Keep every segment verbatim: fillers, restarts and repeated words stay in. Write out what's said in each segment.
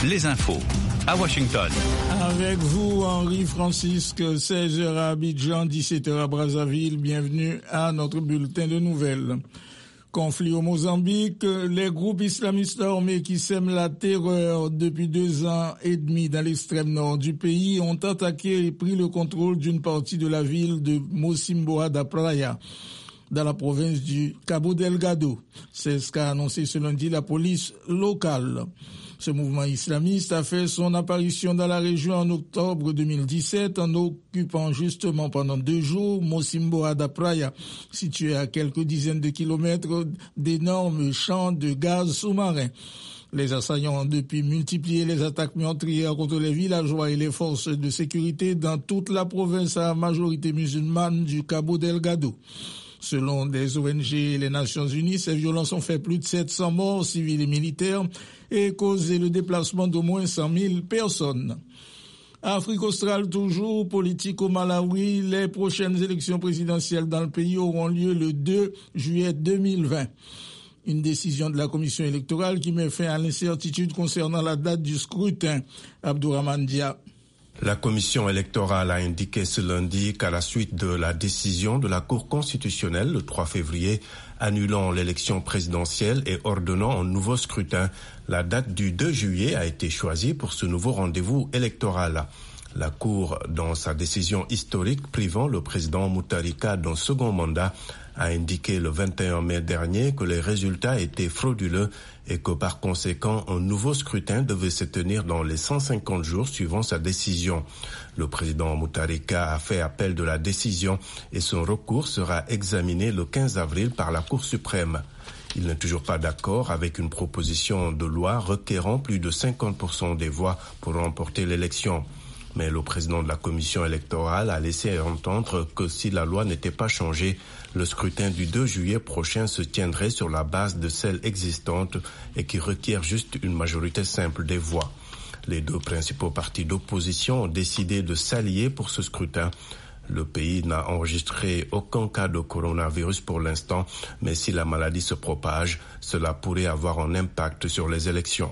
les infos à Washington. Avec vous, Henri-Francisque, seize heures à Abidjan, dix-sept heures à Brazzaville. Bienvenue à notre bulletin de nouvelles. Conflit au Mozambique, les groupes islamistes armés qui sèment la terreur depuis deux ans et demi dans l'extrême nord du pays ont attaqué et pris le contrôle d'une partie de la ville de Mocimboa da Praia, dans la province du Cabo Delgado. C'est ce qu'a annoncé ce lundi la police locale. Ce mouvement islamiste a fait son apparition dans la région en octobre deux mille dix-sept en occupant justement pendant deux jours Mocimboa da Praia, situé à quelques dizaines de kilomètres d'énormes champs de gaz sous-marin. Les assaillants ont depuis multiplié les attaques meurtrières contre les villageois et les forces de sécurité dans toute la province à majorité musulmane du Cabo Delgado. Selon des O N G et les Nations Unies, ces violences ont fait plus de sept cents morts civils et militaires et causé le déplacement d'au moins cent mille personnes. Afrique australe toujours, politique au Malawi, les prochaines élections présidentielles dans le pays auront lieu le deux juillet deux mille vingt. Une décision de la commission électorale qui met fin à l'incertitude concernant la date du scrutin. Abdourahmane Dia. La commission électorale a indiqué ce lundi qu'à la suite de la décision de la Cour constitutionnelle le trois février annulant l'élection présidentielle et ordonnant un nouveau scrutin, la date du deux juillet a été choisie pour ce nouveau rendez-vous électoral. La Cour, dans sa décision historique privant le président Mutharika d'un second mandat, a indiqué le vingt et un mai dernier que les résultats étaient frauduleux et que par conséquent un nouveau scrutin devait se tenir dans les cent cinquante jours suivant sa décision. Le président Mutharika a fait appel de la décision et son recours sera examiné le quinze avril par la Cour suprême. Il n'est toujours pas d'accord avec une proposition de loi requérant plus de cinquante pour cent des voix pour remporter l'élection. Mais le président de la commission électorale a laissé entendre que si la loi n'était pas changée, le scrutin du deux juillet prochain se tiendrait sur la base de celle existante et qui requiert juste une majorité simple des voix. Les deux principaux partis d'opposition ont décidé de s'allier pour ce scrutin. Le pays n'a enregistré aucun cas de coronavirus pour l'instant, mais si la maladie se propage, cela pourrait avoir un impact sur les élections.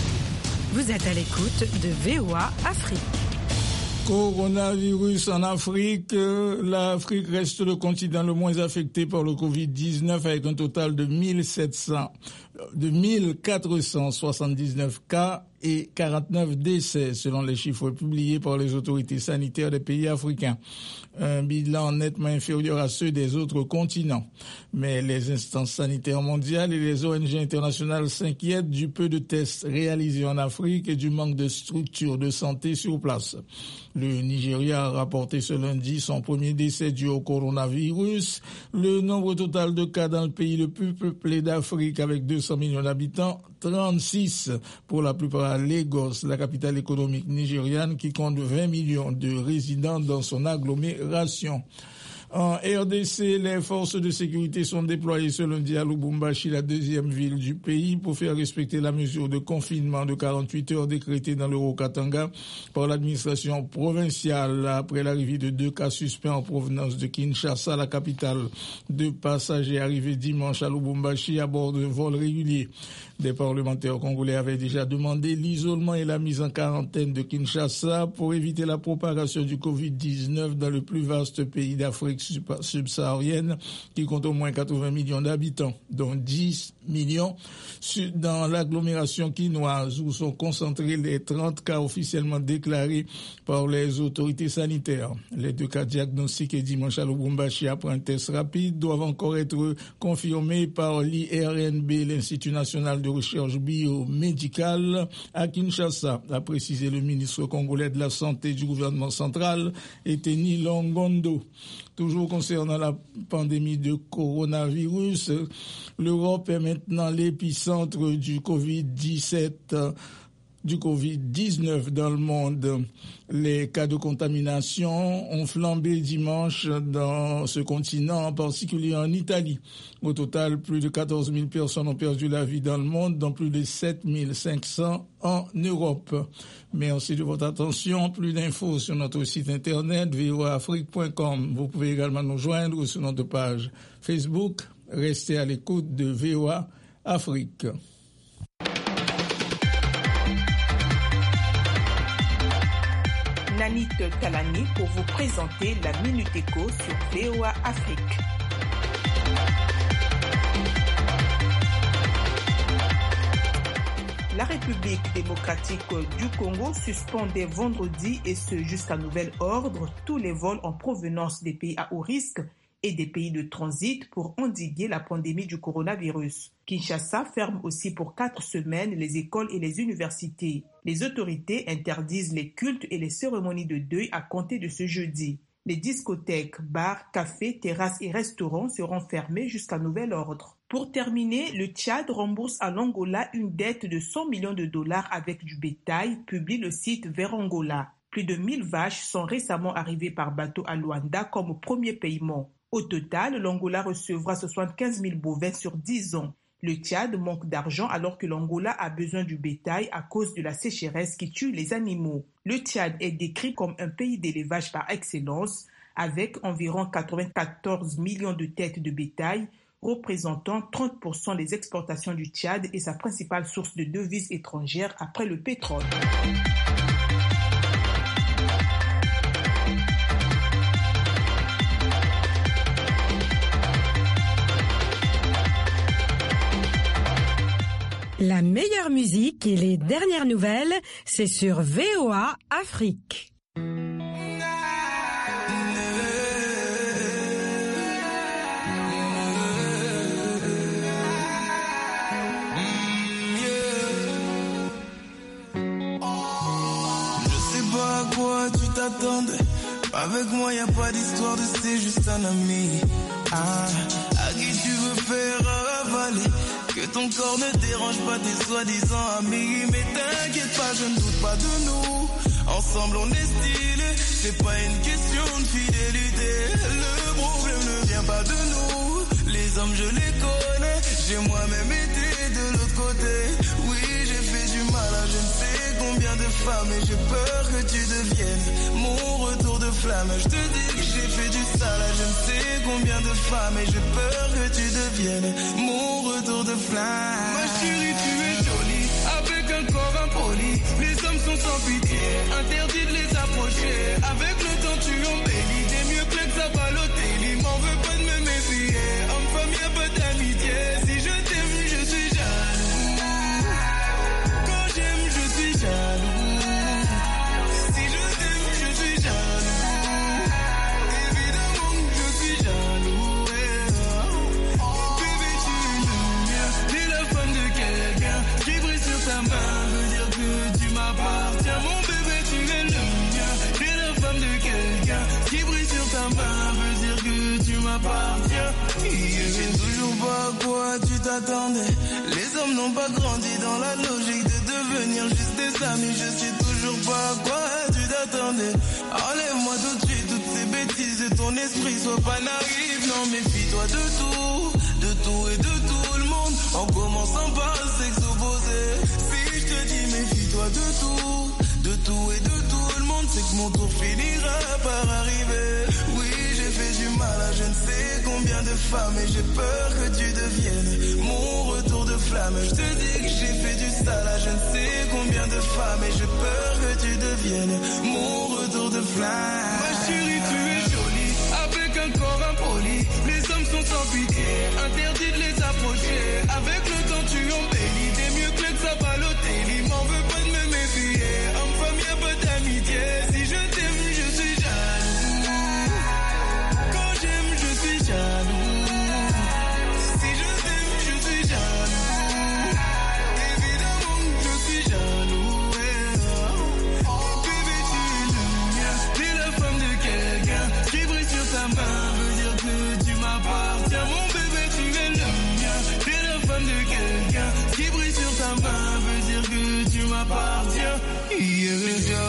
Vous êtes à l'écoute de V O A Afrique. Coronavirus en Afrique. L'Afrique reste le continent le moins affecté par le covid dix-neuf avec un total de mille sept cents, de mille quatre cent soixante-dix-neuf cas et quarante-neuf décès selon les chiffres publiés par les autorités sanitaires des pays africains. Un bilan nettement inférieur à ceux des autres continents. Mais les instances sanitaires mondiales et les O N G internationales s'inquiètent du peu de tests réalisés en Afrique et du manque de structures de santé sur place. Le Nigeria a rapporté ce lundi son premier décès dû au coronavirus. Le nombre total de cas dans le pays le plus peuplé d'Afrique avec deux cents millions d'habitants, trente-six pour la plupart à Lagos, la capitale économique nigériane qui compte vingt millions de résidents dans son agglomération. En R D C, les forces de sécurité sont déployées ce lundi à Lubumbashi, la deuxième ville du pays, pour faire respecter la mesure de confinement de quarante-huit heures décrétée dans le Haut-Katanga par l'administration provinciale après l'arrivée de deux cas suspects en provenance de Kinshasa, la capitale. Deux passagers arrivés dimanche à Lubumbashi à bord de vols réguliers. Des parlementaires congolais avaient déjà demandé l'isolement et la mise en quarantaine de Kinshasa pour éviter la propagation du covid dix-neuf dans le plus vaste pays d'Afrique subsaharienne qui compte au moins quatre-vingts millions d'habitants, dont dix millions dans l'agglomération quinoise où sont concentrés les trente cas officiellement déclarés par les autorités sanitaires. Les deux cas diagnostiqués dimanche à Lubumbashi après un test rapide doivent encore être confirmés par l'I R N B, l'Institut national de recherche biomédicale à Kinshasa, a précisé le ministre congolais de la Santé du gouvernement central, Eteni Longondo. Toujours concernant la pandémie de coronavirus, l'Europe est maintenant l'épicentre du covid dix-sept, du covid dix-neuf dans le monde. Les cas de contamination ont flambé dimanche dans ce continent, en particulier en Italie. Au total, plus de quatorze mille personnes ont perdu la vie dans le monde, dont plus de sept mille cinq cents en Europe. Merci de votre attention. Plus d'infos sur notre site internet v o a afrique point com. Vous pouvez également nous joindre sur notre page Facebook. Restez à l'écoute de V O A Afrique. Nanit Talani pour vous présenter la Minute Éco sur V O A Afrique. La République démocratique du Congo suspendait vendredi, et ce jusqu'à nouvel ordre, tous les vols en provenance des pays à haut risque et des pays de transit pour endiguer la pandémie du coronavirus. Kinshasa ferme aussi pour quatre semaines les écoles et les universités. Les autorités interdisent les cultes et les cérémonies de deuil à compter de ce jeudi. Les discothèques, bars, cafés, terrasses et restaurants seront fermés jusqu'à nouvel ordre. Pour terminer, le Tchad rembourse à l'Angola une dette de cent millions de dollars avec du bétail, publie le site Vers Angola. Plus de mille vaches sont récemment arrivées par bateau à Luanda comme premier paiement. Au total, l'Angola recevra soixante-quinze mille bovins sur dix ans. Le Tchad manque d'argent alors que l'Angola a besoin du bétail à cause de la sécheresse qui tue les animaux. Le Tchad est décrit comme un pays d'élevage par excellence, avec environ quatre-vingt-quatorze millions de têtes de bétail, représentant trente pour cent des exportations du Tchad et sa principale source de devises étrangères après le pétrole. La meilleure musique et les dernières nouvelles, c'est sur V O A Afrique. Tu t'attendais, avec moi y a pas d'histoire de c'est juste un ami. Ah, à qui tu veux faire avaler, que ton corps ne dérange pas tes soi-disant amis. Mais t'inquiète pas, je ne doute pas de nous, ensemble on est stylé. C'est pas une question de fidélité, le problème ne vient pas de nous. Les hommes je les connais, j'ai moi-même été de l'autre côté. Oui, j'ai fait du mal à je ne sais combien de femmes, et j'ai peur que tu deviennes mon retour de flamme. Je te dis que j'ai fait du sale à je ne sais combien de femmes, et j'ai peur que tu deviennes mon retour de flamme. Ma chérie, tu es jolie, avec un corps impoli. Les hommes sont sans pitié, interdit de les approcher. Avec le temps tu embellis, t'es mieux que ça va l'hôtel. Il m'en veut pas de me méfier, homme-femme y'a pas d'amitié. Si je t'aime, je suis jaloux. Quand j'aime, je suis jaloux. Si je t'aime, je suis jaloux. Évidemment que je suis jaloux. Bébé, tu es le mien, t'es la femme de quelqu'un qui brille sur ta main, veut dire que tu m'appartiens. Mon bébé, tu es le mien, t'es la femme de quelqu'un qui brille sur ta main, veut dire que tu m'appartiens. Je sais toujours pas à quoi tu t'attendais. Les hommes n'ont pas grandi dans la logique de devenir juste des amis. Je sais toujours pas à quoi tu t'attendais. Enlève-moi tout de suite toutes ces bêtises de ton esprit. Sois pas naïf, non, méfie-toi de tout, de tout et de tout le monde, en commençant par le sexe opposé. Si je te dis méfie-toi de tout, de tout et de tout le monde, c'est que mon tour finira par arriver. Oui, j'ai fait du mal à je ne sais combien de femmes, et j'ai peur que tu deviennes mon retour de flamme. Je te dis que j'ai fait du sale à je ne sais combien de femmes, et j'ai peur que tu deviennes mon retour de flamme. Ma chérie, tu es jolie, avec un corps impoli. Les hommes sont sans pitié, interdit de les approcher. Avec le temps tu embellis, t'es mieux que ça va l'hôtel. Il m'en veut pas de me méfier, homme-femme y'a pas d'amitié. Si je t'aime, je suis jaloux. Quand j'aime, je suis jaloux. Si je t'aime, je suis jaloux. Évidemment que je suis jaloux. Bébé, tu es le mien, t'es la femme de quelqu'un qui brille sur ta main, veut dire que tu m'appartiens. Mon bébé, tu es le mien, t'es la femme de quelqu'un qui brille sur ta main, veut dire que tu m'appartiens. Yeah.